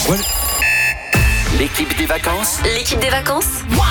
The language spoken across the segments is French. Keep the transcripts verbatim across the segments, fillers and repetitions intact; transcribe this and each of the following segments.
Ouais. L'équipe des vacances. L'équipe des vacances.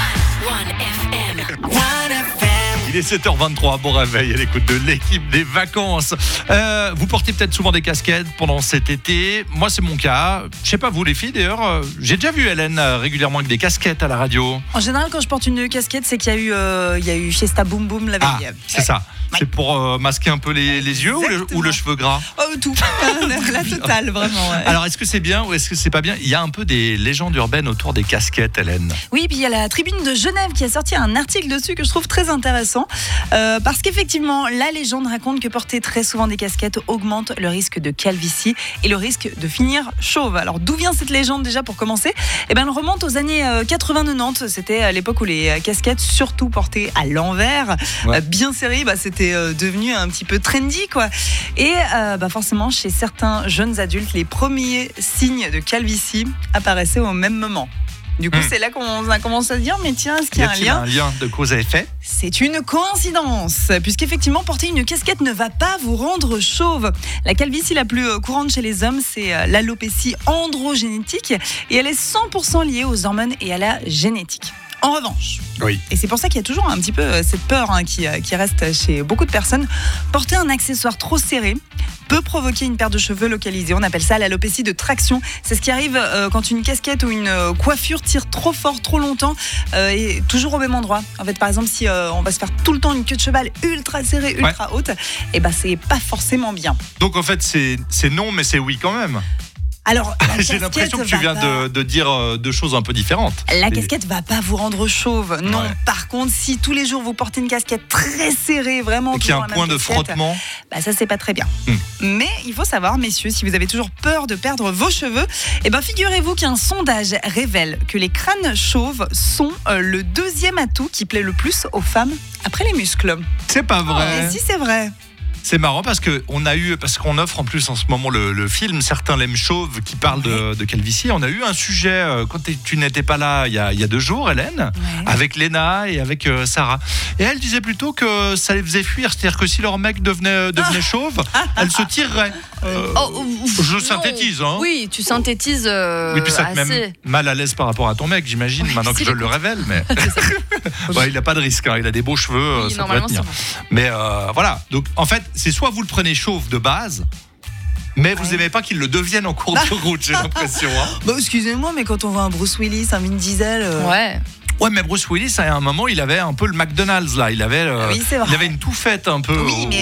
Il est sept heures vingt-trois, bon réveil à l'écoute de l'équipe des vacances. Euh, vous portez peut-être souvent des casquettes pendant cet été. Moi, c'est mon cas. Je sais pas vous les filles d'ailleurs. euh, J'ai déjà vu Hélène euh, régulièrement avec des casquettes à la radio. En général, quand je porte une casquette, c'est qu'il y a eu, euh, il y a eu Fiesta Boom Boom la Ah, veille. c'est ça. C'est pour euh, masquer un peu les, les yeux ou le, ou le cheveu gras? Oh, tout. La totale, vraiment. Ouais. Alors, est-ce que c'est bien ou est-ce que c'est pas bien? Il y a un peu des légendes urbaines autour des casquettes, Hélène. Oui, puis il y a la Tribune de Genève qui a sorti un article dessus que je trouve très intéressant. Euh, parce qu'effectivement, la légende raconte que porter très souvent des casquettes augmente le risque de calvitie et le risque de finir chauve. Alors, d'où vient cette légende déjà pour commencer? Eh ben, elle remonte aux années quatre-vingts quatre-vingt-dix. C'était à l'époque où les casquettes, surtout portées à l'envers, Ouais. euh, bien serrées, bah, c'était euh, devenu un petit peu trendy, quoi. Et euh, bah, forcément, chez certains jeunes adultes, les premiers signes de calvitie apparaissaient au même moment. Du coup, Hmm. c'est là qu'on a commencé à se dire, mais tiens, est-ce qu'il Y y a un a-t-il lien? un lien de cause à effet? C'est une coïncidence, puisqu'effectivement, porter une casquette ne va pas vous rendre chauve. La calvitie la plus euh, courante chez les hommes, c'est euh, l'alopécie androgénétique, et elle est cent pour cent liée aux hormones et à la génétique. En revanche, Oui. et c'est pour ça qu'il y a toujours un petit peu euh, cette peur hein, qui, euh, qui reste chez beaucoup de personnes, porter un accessoire trop serré peut provoquer une perte de cheveux localisée. On appelle ça l'alopécie de traction. C'est ce qui arrive euh, quand une casquette ou une euh, coiffure tire trop fort, trop longtemps euh, et toujours au même endroit. En fait, par exemple, si euh, on va se faire tout le temps une queue de cheval ultra serrée, ultra haute, et ben c'est pas forcément bien. Donc en fait, c'est c'est non, mais c'est oui quand même. Alors, la J'ai casquette l'impression que tu va viens pas- de, de dire euh, deux choses un peu différentes. La Et- casquette va pas vous rendre chauve. Non. Ouais. Par contre, si tous les jours vous portez une casquette très serrée, vraiment, Et qu'il y a toujours un la point même de casquette, frottement. bah ça c'est pas très bien. Hmm. Mais il faut savoir, messieurs, si vous avez toujours peur de perdre vos cheveux, eh ben figurez-vous qu'un sondage révèle que les crânes chauves sont euh, le deuxième atout qui plaît le plus aux femmes après les muscles. C'est pas vrai. Et si c'est vrai. C'est marrant parce que on a eu, parce qu'on offre en plus en ce moment le, le film Certains l'aiment chauve qui parle de, de calvitie. On a eu un sujet euh, quand t'es- tu n'étais pas là il y a, il y a deux jours, Hélène, Ouais. avec Léna et avec euh, Sarah. Et elle disait plutôt que ça les faisait fuir, c'est-à-dire que si leur mec devenait, devenait chauve, elle se tirerait. Euh, Oh, ouf, je non. synthétise, hein. Oui, tu synthétises euh, Oui, puis ça te met assez. mal à l'aise par rapport à ton mec, j'imagine, Oui, maintenant que s'il je le écoute. révèle. Mais ouais, il n'a pas de risque, hein, il a des beaux cheveux, Oui, ça devrait normalement, tenir. c'est bon. Mais euh, voilà, donc en fait, c'est soit vous le prenez chauve de base, mais vous Ouais. aimez pas qu'il le devienne en cours de route, j'ai l'impression. Hein. Bah excusez-moi, mais quand on voit un Bruce Willis, un Vin Diesel. euh, Ouais. Ouais, mais Bruce Willis, à un moment, il avait un peu le McDonald's là, il avait, euh, Oui, c'est vrai. il avait une touffette un peu. Oui, au- mais